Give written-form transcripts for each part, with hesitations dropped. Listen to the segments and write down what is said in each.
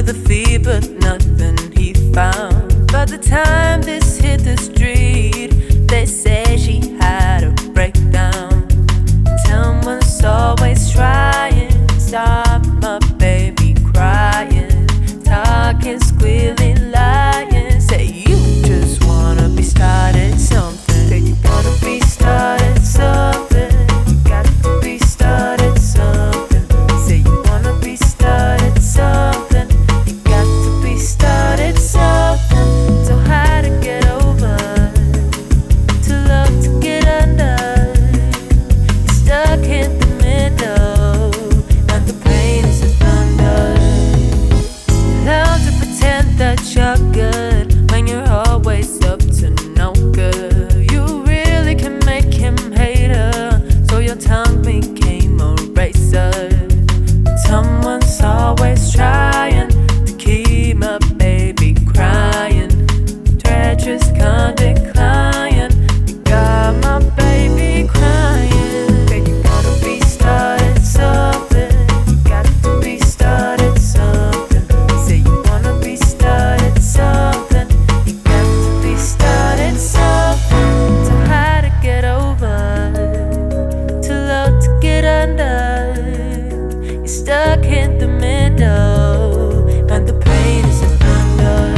with a fee, but nothing he found. By the time this hit the street, they say she had a breakdown. Someone's always trying to stop my baby crying, talking, squealing, lying. Say you just wanna be started something. Say you wanna be started something. You got to be started something. Say you wanna be started something. You got to be started something. So hard to get over, too love to get under. You're stuck in the middle, and the pain is a thunder. Love to pretend that you're good when you're always up to no good. You really can make him hate her, so your tongue became a razor. Someone's always trying to keep my baby crying. Treacherous can't decline. You got my baby crying. Babe, you gotta be started something. You got to be started something. Say you wanna be started something. You got to be started something. So hard to get over, too low to get under. You're stuck in the middle, and the pain is a thunder.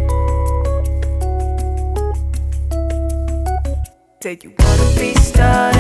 Say you wanna be started